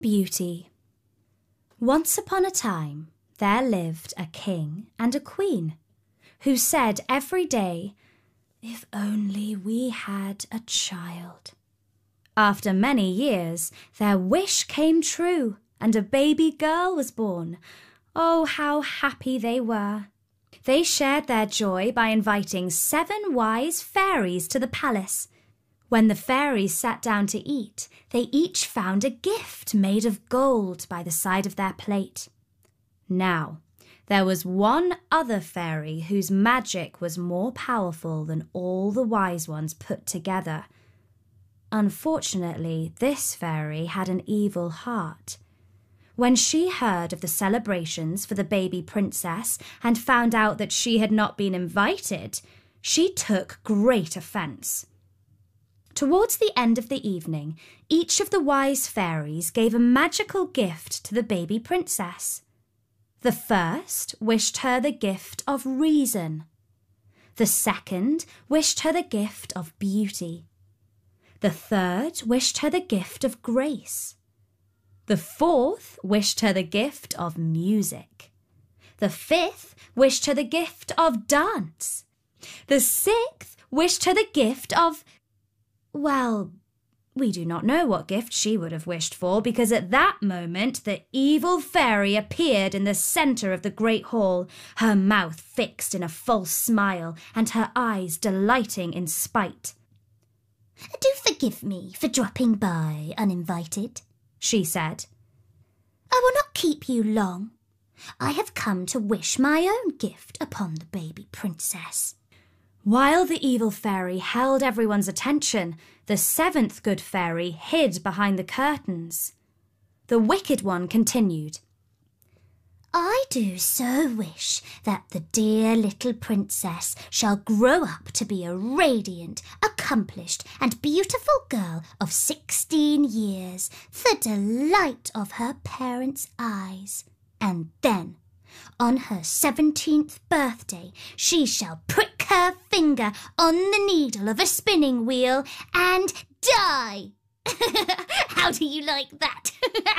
Beauty. Once upon a time, there lived a king and a queen who said every day, "If only we had a child." After many years, their wish came true and a baby girl was born. Oh, how happy they were! They shared their joy by inviting 7 wise fairies to the palace. When the fairies sat down to eat, they each found a gift made of gold by the side of their plate. Now, there was one other fairy whose magic was more powerful than all the wise ones put together. Unfortunately, this fairy had an evil heart. When she heard of the celebrations for the baby princess and found out that she had not been invited, she took great offence. Towards the end of the evening, each of the wise fairies gave a magical gift to the baby princess. The first wished her the gift of reason. The second wished her the gift of beauty. The third wished her the gift of grace. The fourth wished her the gift of music. The fifth wished her the gift of dance. The sixth wished her the gift of... Well, we do not know what gift she would have wished for, because at that moment the evil fairy appeared in the centre of the great hall, her mouth fixed in a false smile and her eyes delighting in spite. "Do forgive me for dropping by uninvited," she said. "I will not keep you long. I have come to wish my own gift upon the baby princess." While the evil fairy held everyone's attention, the 7th good fairy hid behind the curtains. The wicked one continued, "I do so wish that the dear little princess shall grow up to be a radiant, accomplished and beautiful girl of 16 years, the delight of her parents' eyes. And then, on her 17th birthday, she shall prick her finger on the needle of a spinning wheel and die." How do you like that?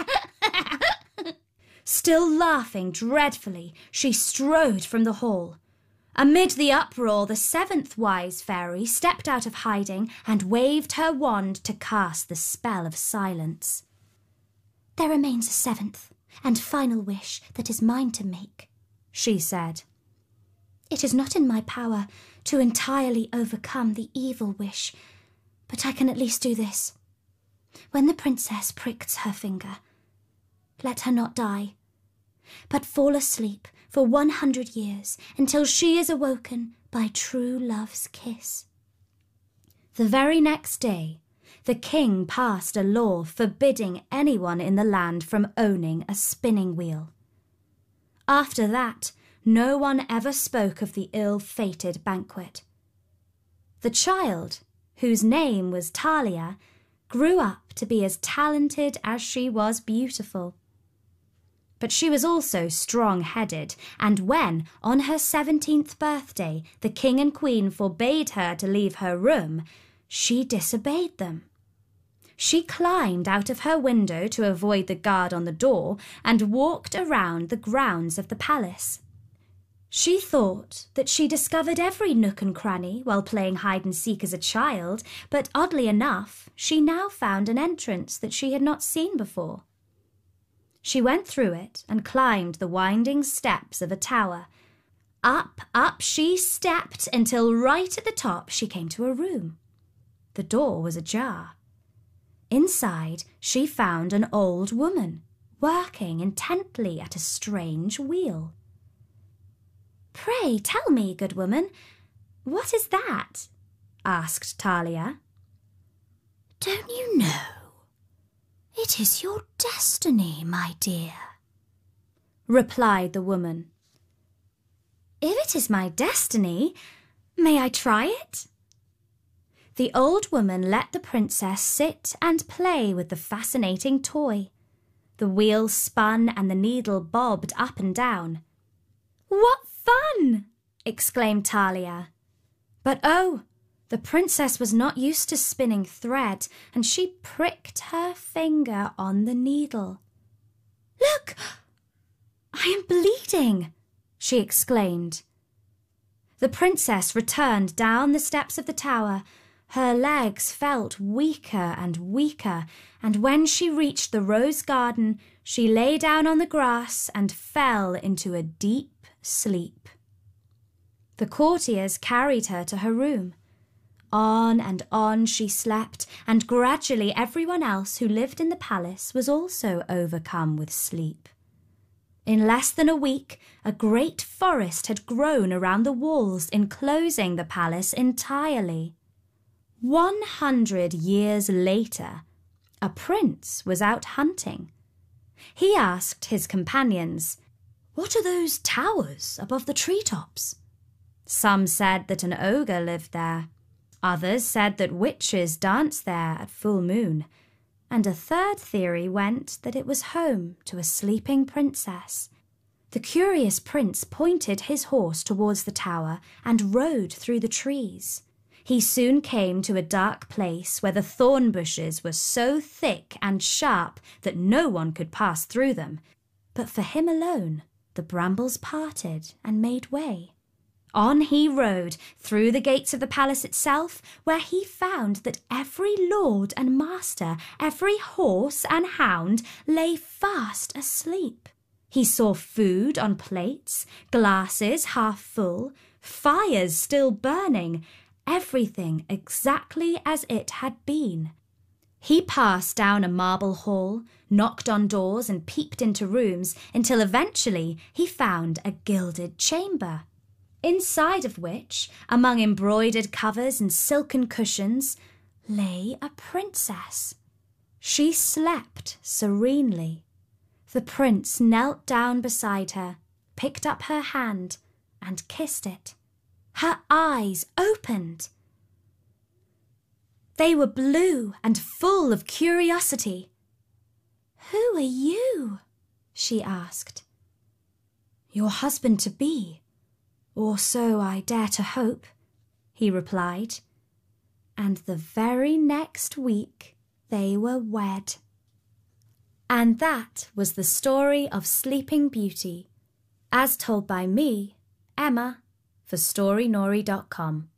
Still laughing dreadfully, she strode from the hall. Amid the uproar, the 7th wise fairy stepped out of hiding and waved her wand to cast the spell of silence. "There remains a 7th and final wish that is mine to make," she said. "It is not in my power to entirely overcome the evil wish, but I can at least do this. When the princess pricks her finger, let her not die, but fall asleep for 100 years until she is awoken by true love's kiss." The very next day, the king passed a law forbidding anyone in the land from owning a spinning wheel. After that, no one ever spoke of the ill-fated banquet. The child, whose name was Talia, grew up to be as talented as she was beautiful. But she was also strong-headed, and when, on her 17th birthday, the king and queen forbade her to leave her room, she disobeyed them. She climbed out of her window to avoid the guard on the door and walked around the grounds of the palace. She thought that she discovered every nook and cranny while playing hide-and-seek as a child, but oddly enough, she now found an entrance that she had not seen before. She went through it and climbed the winding steps of a tower. Up she stepped until right at the top she came to a room. The door was ajar. Inside, she found an old woman working intently at a strange wheel. "Pray tell me, good woman, what is that?" asked Talia. "Don't you know? It is your destiny, my dear," replied the woman. "If it is my destiny, may I try it?" The old woman let the princess sit and play with the fascinating toy. The wheel spun and the needle bobbed up and down. "What fun!" exclaimed Talia. But oh, The princess was not used to spinning thread, and she pricked her finger on the needle. "Look! I am bleeding!" she exclaimed. The princess returned down the steps of the tower. Her legs felt weaker and weaker, and when she reached the rose garden, she lay down on the grass and fell into a deep sleep. The courtiers carried her to her room. On and on she slept, and gradually everyone else who lived in the palace was also overcome with sleep. In less than a week, a great forest had grown around the walls, enclosing the palace entirely. 100 years later, a prince was out hunting. He asked his companions, "What are those towers above the treetops?" Some said that an ogre lived there. Others said that witches danced there at full moon. And a third theory went that it was home to a sleeping princess. The curious prince pointed his horse towards the tower and rode through the trees. He soon came to a dark place where the thorn bushes were so thick and sharp that no one could pass through them. But for him alone, the brambles parted and made way. On he rode through the gates of the palace itself, where he found that every lord and master, every horse and hound lay fast asleep. He saw food on plates, glasses half full, fires still burning, everything exactly as it had been. He passed down a marble hall, knocked on doors and peeped into rooms until eventually he found a gilded chamber, inside of which, among embroidered covers and silken cushions, lay a princess. She slept serenely. The prince knelt down beside her, picked up her hand, and kissed it. Her eyes opened. They were blue and full of curiosity. "Who are you?" she asked. "Your husband-to-be. Or so I dare to hope," he replied. And the very next week they were wed. And that was the story of Sleeping Beauty, as told by me, Emma, for StoryNori.com.